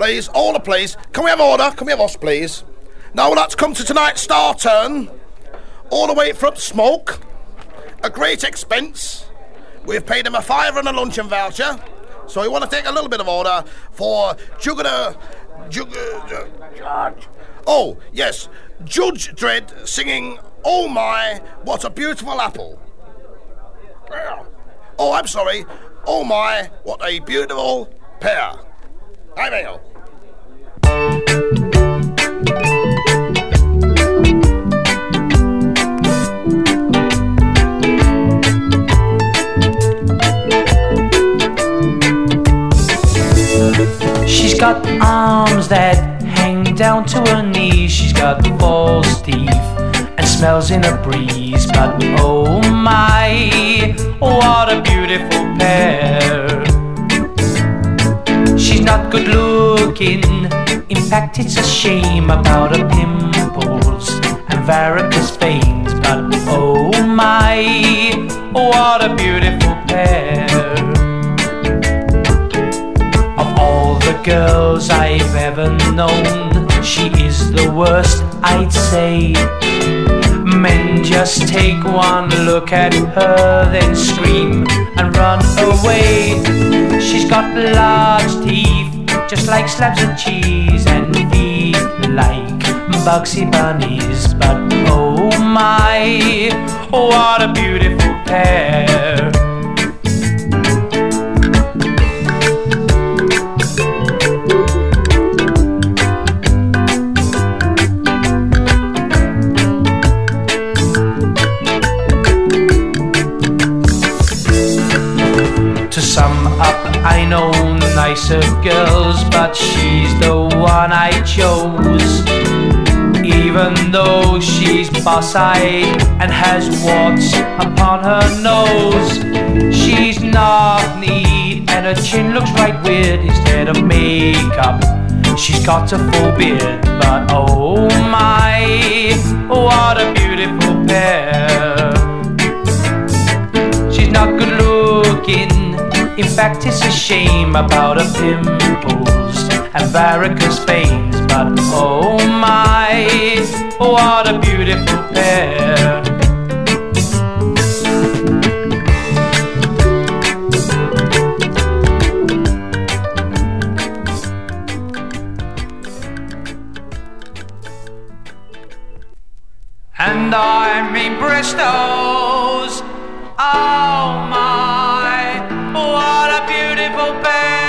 please, order, please. Can we have order? Can we have us, please? Now we'd like to come to tonight's star turn. All the way from Smoke. A great expense. We've paid him a £5 and a luncheon voucher. So we want to take a little bit of order for Judge. Oh, yes. Judge Dredd singing Oh My, What a Beautiful Apple. Oh, I'm sorry. Oh my, what a beautiful pair. Hi, Mayo. She's got arms that hang down to her knees. She's got false teeth and smells in a breeze. But oh my, what a beautiful pair. She's not good looking, in fact it's a shame about her pimples and varicose veins. But oh my, what a beautiful pair. Of all the girls I've ever known, she is the worst, I'd say. Men just take one look at her, then scream and run away. She's got large teeth, just like slabs of cheese, and feet like Bugsy Bunnies. But oh my, what a beautiful pair. To sum up, I know nicer girls, but she's the one I chose. Even though she's boss-eyed and has warts upon her nose, she's knock-kneed and her chin looks right weird. Instead of makeup, she's got a full beard. But oh my, what a beautiful pair. She's not good looking, in fact it's a shame about her pimples and varicose veins. But oh my, what a beautiful pair. And I'm in Bristol's, oh my, what a beautiful pair.